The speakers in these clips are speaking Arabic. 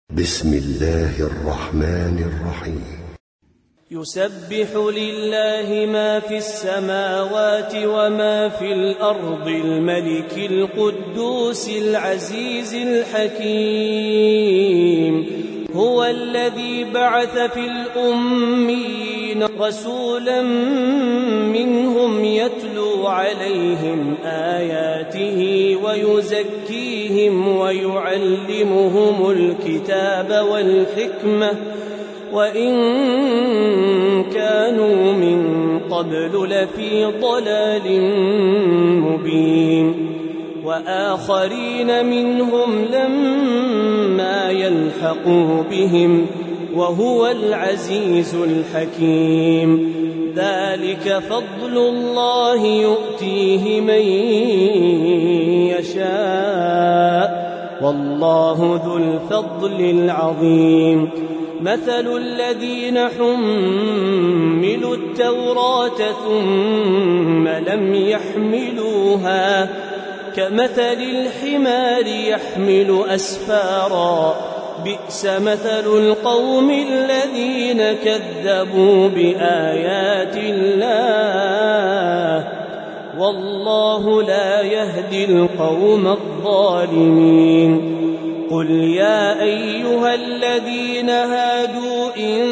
بسم الله الرحمن الرحيم. يسبح لله ما في السماوات وما في الأرض الملك القدوس العزيز الحكيم. هو الذي بعث في الأميين رسولا منهم يتلو عليهم آياته ويزكيهم ويعلمهم الكتاب والحكمة وإن كانوا من قبل لفي ضلال مبين. وآخرين منهم لما يلحقوا بهم وهو العزيز الحكيم. ذلك فضل الله يؤتيه من يشاء والله ذو الفضل العظيم. مثل الذين حملوا التوراة ثم لم يحملوها كمثل الحمار يحمل أسفارا بئس مثل القوم الذين كذبوا بآيات الله والله لا يهدي القوم الظالمين. قل يا أيها الذين هادوا إن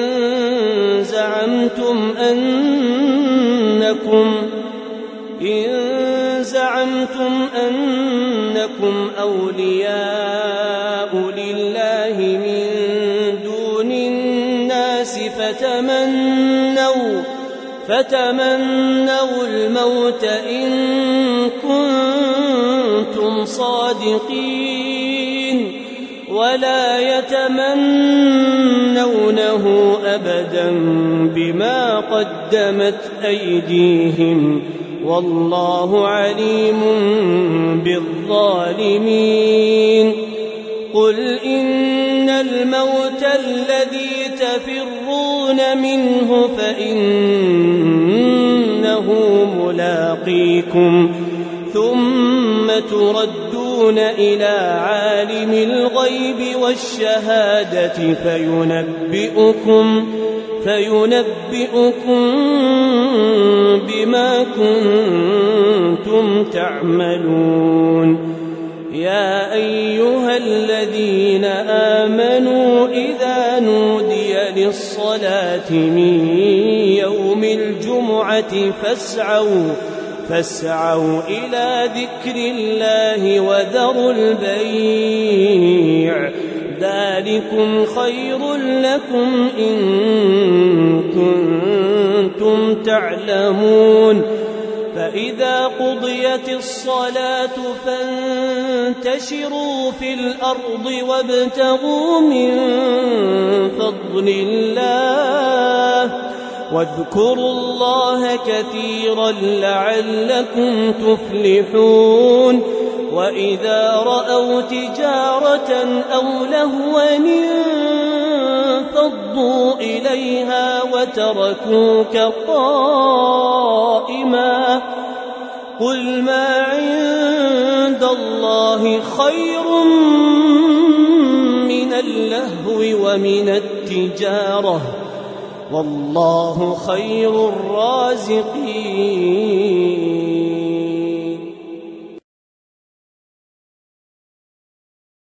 زعمتم أنكم أولياء لله من دون الناس فتمنوا الموت إن كنتم صادقين ولا يتمنونه أبدا بما قدمت أيديهم والله عليم بالظالمين. قل إن الموت الذي تفرون منه فإنه ملاقيكم ثم تردون إلى عالم الغيب والشهادة فينبئكم بما كنتم تعملون. يا أيها الذين آمنوا إذا نودي للصلاة من يوم الجمعة فاسعوا إلى ذكر الله وذروا البيع ذلكم خير لكم إن كنتم تعلمون. فإذا قضيت الصلاة فانتشروا في الأرض وابتغوا من فضل الله واذكروا الله كثيرا لعلكم تفلحون. وإذا رأوا تجارة أو لهوا انفضوا إليها وتركوك قائما. قل ما عند الله خير من اللهو ومن التجارة والله خير الرازقين.